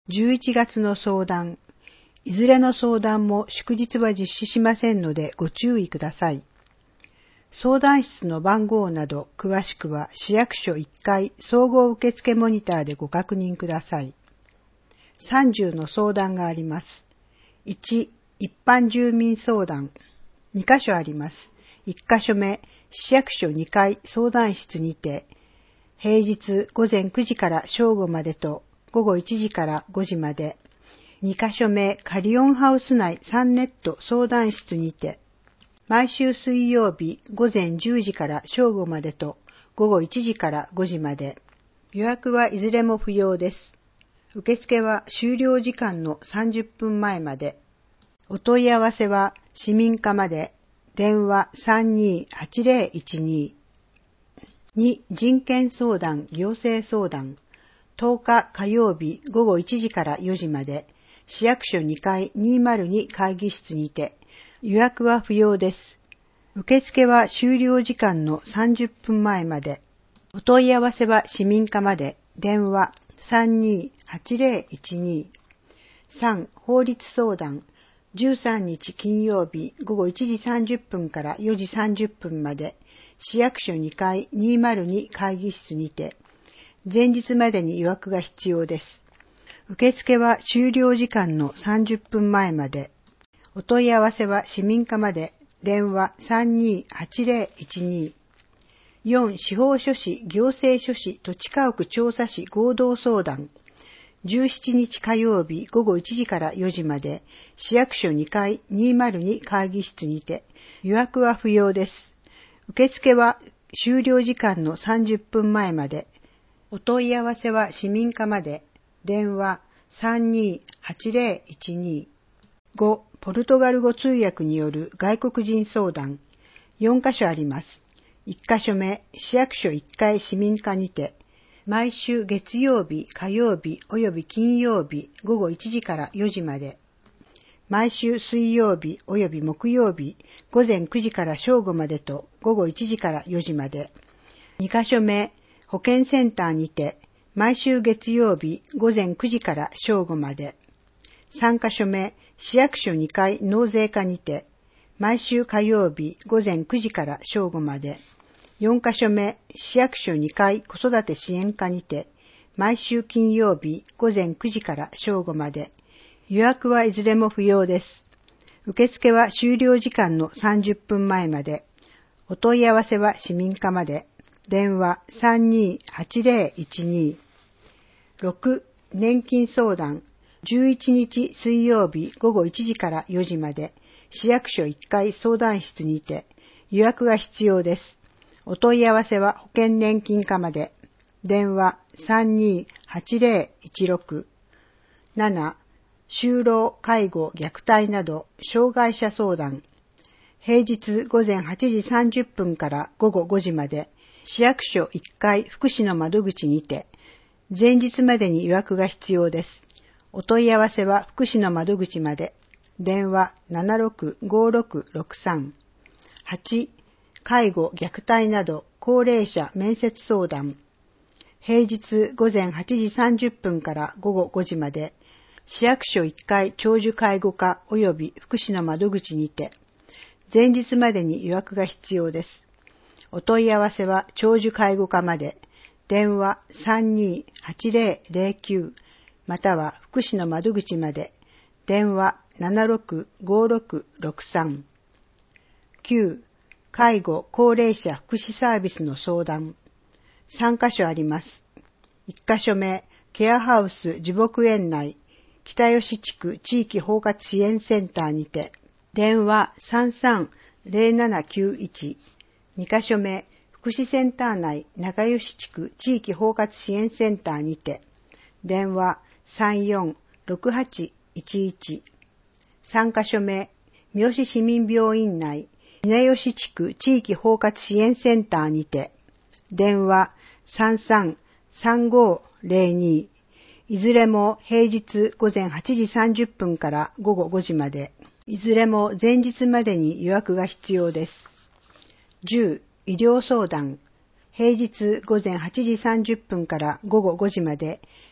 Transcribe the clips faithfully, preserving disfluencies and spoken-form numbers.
じゅういちがつの相談、いずれの相談も祝日は実施しませんのでご注意ください。相談室の番号など詳しくは市役所いっかい総合受付モニターでご確認ください。さんじゅうの相談があります。いち、一般住民相談。にかしょあります。いっかしょめ、市役所にかい相談室にて、平日ごぜんくじから正午までとごごいちじからごじまで。にかしょめ、カリオンハウス内さんネット相談室にて、毎週水曜日ごぜんじゅうじから正午までとごごいちじからごじまで。予約はいずれも不要です。受付は終了時間のさんじゅっぷんまえまで。お問い合わせは市民課まで。電話 さんにーはちぜろいちに。に、人権相談、行政相談。とおか火曜日ごごいちじからよじまで。市役所にかいにひゃくに会議室にて。予約は不要です。受付は終了時間のさんじゅっぷんまえまで。お問い合わせは市民課まで。電話 さんにーはちぜろいちに。さん、法律相談。じゅうさんにち金曜日ごごいちじさんじゅっぷんからよじさんじゅっぷんまで。市役所にかいにひゃくに会議室にて。前日までに予約が必要です。受付は終了時間のさんじゅっぷんまえまで。お問い合わせは市民課まで。電話 さんにーはちぜろいちに。よん、司法書士、行政書士、土地家屋調査士合同相談。じゅうしちにち火曜日ごごいちじからよじまで。市役所にかいにひゃくに会議室にて。予約は不要です。受付は終了時間のさんじゅっぷんまえまで。お問い合わせは市民課まで。電話 さんにーはちぜろいちに。ご、ポルトガル語通訳による外国人相談。よんかしょあります。いっかしょめ、市役所いっかい市民課にて、毎週月曜日、火曜日および金曜日ごごいちじからよじまで。毎週水曜日および木曜日ごぜんくじから正午までとごごいちじからよじまで。にかしょめ、保健センターにて、毎週月曜日ごぜんくじから正午まで。さんかしょめ、市役所にかい納税課にて、毎週火曜日ごぜんくじから正午まで。よんかしょめ、市役所にかい子育て支援課にて、毎週金曜日ごぜんくじから正午まで。予約はいずれも不要です。受付は終了時間のさんじゅっぷんまえまで。お問い合わせは市民課まで。電話 さんにーはちぜろいちに。ろく、年金相談。じゅういちにち水曜日ごごいちじからよじまで。市役所いっかい相談室にて。予約が必要です。お問い合わせは保険年金課まで。電話 さんにーはちぜろいちろく。なな、就労、介護、虐待など障害者相談。平日ごぜんはちじさんじゅっぷんからごごごじまで。市役所いっかい福祉の窓口にて。前日までに予約が必要です。お問い合わせは福祉の窓口まで。電話 ななろくごろくろくさん。はち、介護、虐待など高齢者面接相談。平日ごぜんはちじさんじゅっぷんからごごごじまで。市役所いっかい長寿介護課及び福祉の窓口にて。前日までに予約が必要です。お問い合わせは長寿介護課まで。電話 さんにーはちぜろぜろきゅう または福祉の窓口まで。電話 ななろくごろくろくさん。きゅう、介護高齢者福祉サービスの相談。さんかしょあります。いっかしょめ、ケアハウス樹木園内北吉地区地域包括支援センターにて。電話 さんさんぜろななきゅういち。にかしょめ、福祉センター内中吉地区地域包括支援センターにて。電話 さんよんろくはちいちいち。さんかしょめ、三好市民病院内稲吉地区地域包括支援センターにて。電話 さんさんさんごぜろに。いずれも平日ごぜんはちじさんじゅっぷんからごごごじまで。いずれも前日までに予約が必要です。じゅう、医療相談。平日ごぜんはちじさんじゅっぷんからごごごじまで。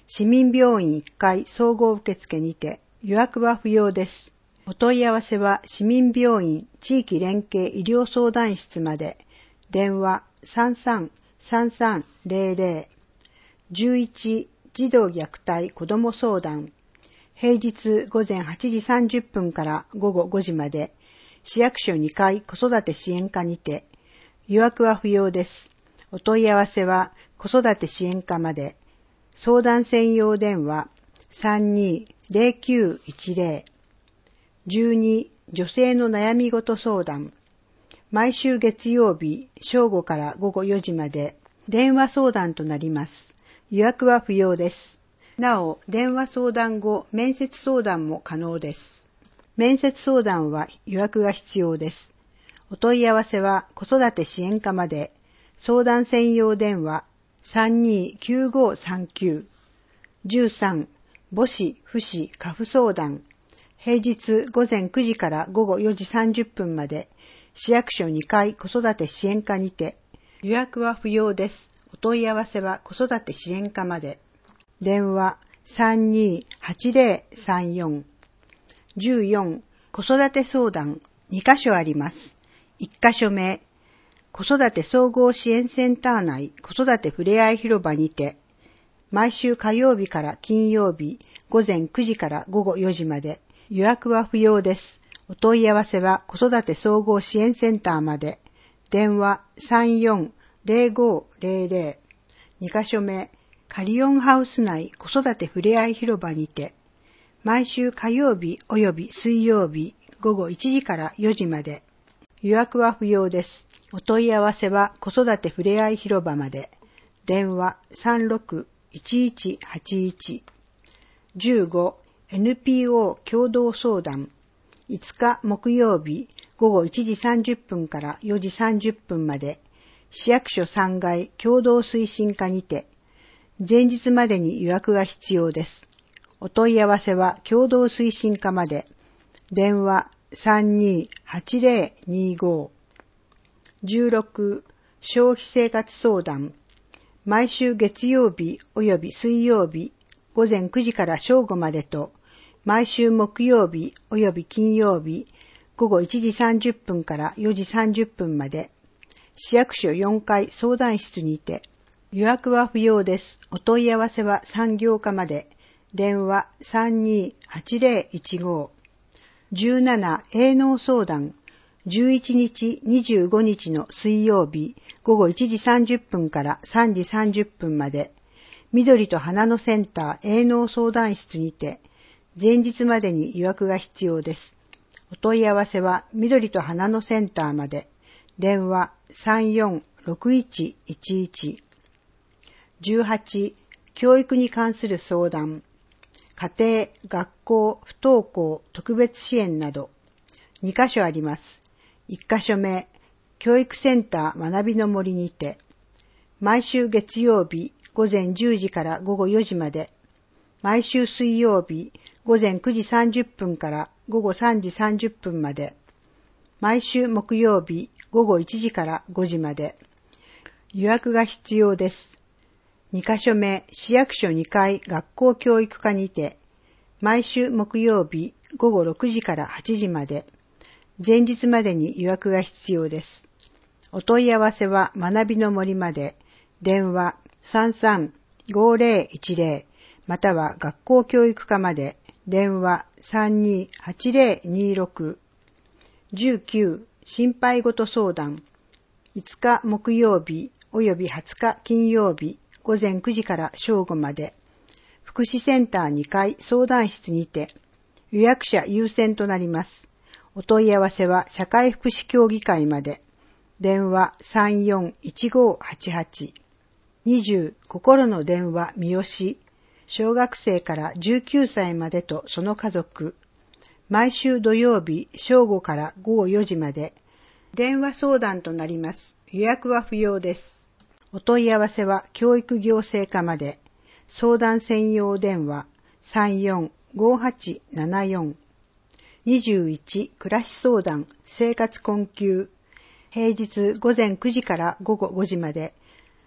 市民病院いっかい総合受付にて予約は不要です。お問い合わせは市民病院地域連携医療相談室まで。電話 さんさんさんさんゼロゼロ じゅういち児童虐待子ども相談。平日午前はちじさんじゅっぷんから午後ごじまで。市役所にかい子育て支援課にて。予約は不要です。お問い合わせは子育て支援課まで。相談専用電話 さんにーゼロきゅういちゼロ じゅうに女性の悩み事相談。毎週月曜日正午から午後よじまで電話相談となります。予約は不要です。なお、電話相談後、面接相談も可能です。面接相談は予約が必要です。お問い合わせは子育て支援課まで。相談専用電話 さんにーきゅうごさんきゅう じゅうさん母子父子家父相談。平日午前くじから午後よじさんじゅっぷんまで。市役所にかい子育て支援課にて。予約は不要です。お問い合わせは子育て支援課まで。電話 さんにーはちゼロさんよん じゅうよん子育て相談にカ所あります。いっカ所目、子育て総合支援センター内子育てふれあい広場にて、毎週火曜日から金曜日午前くじから午後よじまで。予約は不要です。お問い合わせは子育て総合支援センターまで。電話 さんよんゼロごゼロゼロ にカ所目、カリオンハウス内子育てふれあい広場にて、毎週火曜日及び水曜日午後いちじからよじまで。予約は不要です。お問い合わせは子育てふれあい広場まで。電話 さんろくいちいちはちいち じゅうごエヌピーオー 共同相談。いつか木曜日午後いちじさんじゅっぷんからよじさんじゅっぷんまで。市役所さんがい共同推進課にて。前日までに予約が必要です。お問い合わせは共同推進課まで。電話 さんにーはちゼロにご じゅうろく消費生活相談。毎週月曜日及び水曜日午前くじから正午までと、毎週木曜日及び金曜日午後いちじさんじゅっぷんからよじさんじゅっぷんまで。市役所よんかい相談室にて。予約は不要です。お問い合わせは産業課まで。電話 さんにーはちゼロいちご じゅうなな営農相談。じゅういちにちにじゅうごにちの水曜日午後いちじさんじゅっぷんからさんじさんじゅっぷんまで。緑と花のセンター営農相談室にて。前日までに予約が必要です。お問い合わせは緑と花のセンターまで。電話 さんよんろくいちいちいちじゅうはち教育に関する相談。家庭、学校、不登校、特別支援などにカ所あります。いっカ所目、教育センター学びの森にて、毎週月曜日午前じゅうじから午後よじまで、毎週水曜日午前くじさんじゅっぷんから午後さんじさんじゅっぷんまで、毎週木曜日午後いちじからごじまで。予約が必要です。にカ所目、市役所にかい学校教育課にて、毎週木曜日午後ろくじからはちじまで。前日までに予約が必要です。お問い合わせは学びの森まで。電話 さんさんごゼロいちゼロ または学校教育課まで。電話 さんにーはちゼロにろく じゅうきゅう心配事相談。いつか木曜日及びはつか金曜日午前くじから正午まで。福祉センターにかい相談室にて。予約者優先となります。お問い合わせは社会福祉協議会まで。電話 さんよんいちごはちはち にじゅう心の電話三好。小学生からじゅうきゅうさいまでとその家族。毎週土曜日正午から午後よじまで。電話相談となります。予約は不要です。お問い合わせは教育行政課まで。相談専用電話 さんよんごはちななよん にじゅういち暮らし相談生活困窮。平日午前くじから午後ごじまで。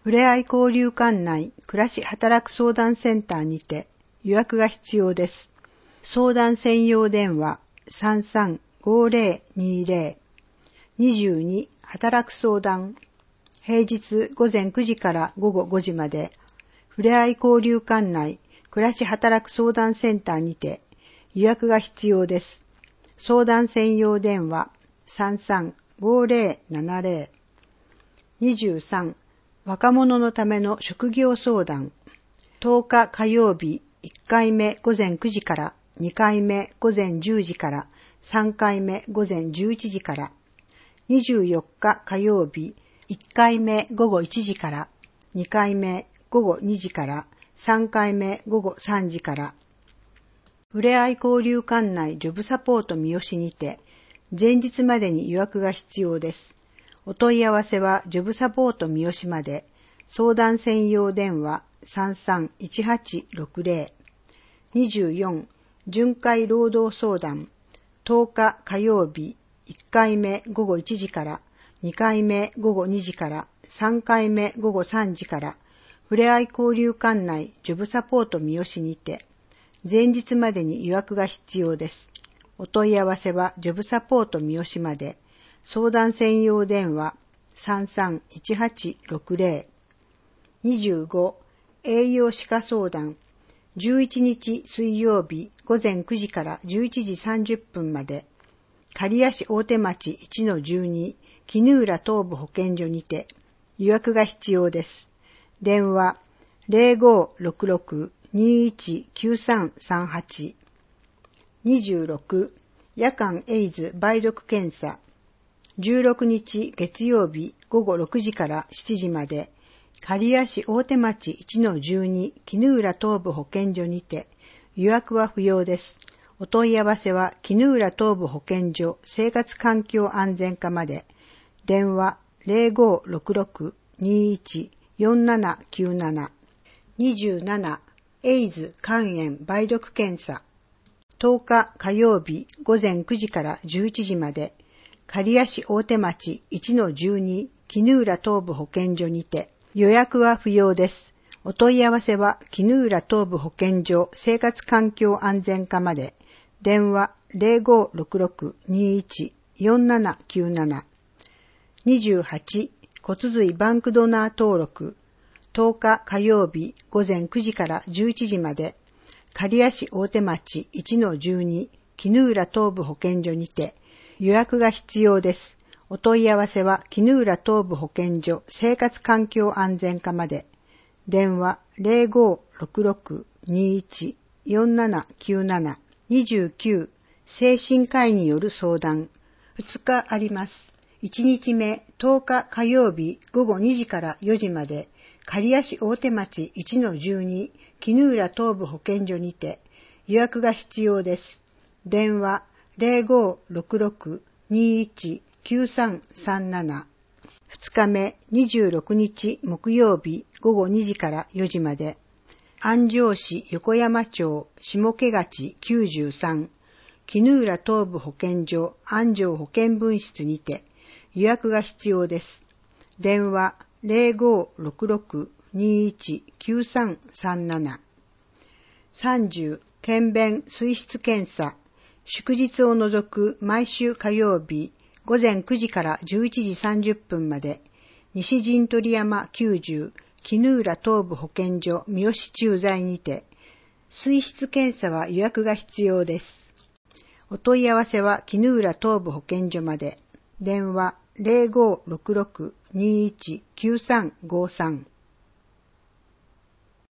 ふれあい交流館内暮らし働く相談センターにて予約が必要です。相談専用電話 さんさんごぜろにぜろ にじゅうに 働く相談。平日午前くじから午後ごじまで、ふれあい交流館内暮らし働く相談センターにて予約が必要です。相談専用電話 さんさんごぜろななぜろ にじゅうさん 若者のための職業相談。とおか火曜日いっかいめ午前くじから、にかいめ午前じゅうじから、さんかいめ午前じゅういちじから、にじゅうよっか火曜日いっかいめ午後いちじから、にかいめ午後にじから、さんかいめ午後さんじから、ふれあい交流館内ジョブサポート三好にて、前日までに予約が必要です。お問い合わせはジョブサポート三好まで、相談専用電話 さんさんいちはちろくぜろ にじゅうよん 巡回労働相談。とおか火曜日いっかいめ午後いちじから、にかいめ午後にじから、さんかいめ午後さんじから、ふれあい交流館内ジョブサポート三好にて、前日までに予約が必要です。お問い合わせはジョブサポート三好まで、相談専用電話 さんさんいちはちろくぜろ にじゅうご 栄養歯科相談。じゅういちにち水曜日午前くじからじゅういちじさんじゅっぷんまで、刈谷市大手町 いちのじゅうに 絹浦東部保健所にて予約が必要です。電話 ぜろごろくろく にいちきゅうさんさんはち。にじゅうろく夜間エイズ梅毒検査。じゅうろくにち月曜日午後ろくじからしちじまで、刈谷市大手町 いちのじゅうに 絹浦東部保健所にて予約は不要です。お問い合わせは絹浦東部保健所生活環境安全課まで。電話 ぜろごろくろく にいちよんななきゅうなな。にじゅうななエイズ肝炎梅毒検査。とおか火曜日午前くじからじゅういちじまで、刈谷市大手町 いちのじゅうに 絹浦東部保健所にて予約は不要です。お問い合わせは絹浦東部保健所生活環境安全課まで。電話 ぜろごろくろく にいちよんななきゅうなな。にじゅうはち骨髄バンクドナー登録。とおか火曜日午前くじからじゅういちじまで、刈谷市大手町 いちのじゅうに 絹浦東部保健所にて予約が必要です。お問い合わせは絹浦東部保健所生活環境安全課まで。電話 ぜろごろくろく にいちよんななきゅうなな。にじゅうきゅう精神科医による相談。ふつかあります。いちにちめとおか火曜日午後にじからよじまで、刈谷市大手町 いちのじゅうに 絹浦東部保健所にて予約が必要です。電話 ぜろごろくろく にいちきゅうさんさんなな。ふつかめにじゅうろくにち木曜日午後にじからよじまで、安城市横山町下毛町きゅうじゅうさん絹浦東部保健所安城保健分室にて予約が必要です。電話 ぜろごろくろく にいちきゅうさんさんなな。さんじゅう検便水質検査。祝日を除く毎週火曜日午前くじからじゅういちじさんじゅっぷんまで、西陣取山きゅうじゅう絹浦東部保健所三好駐在にて、水質検査は予約が必要です。お問い合わせは絹浦東部保健所まで。電話 ぜろごろくろく にいちきゅうさんごさん。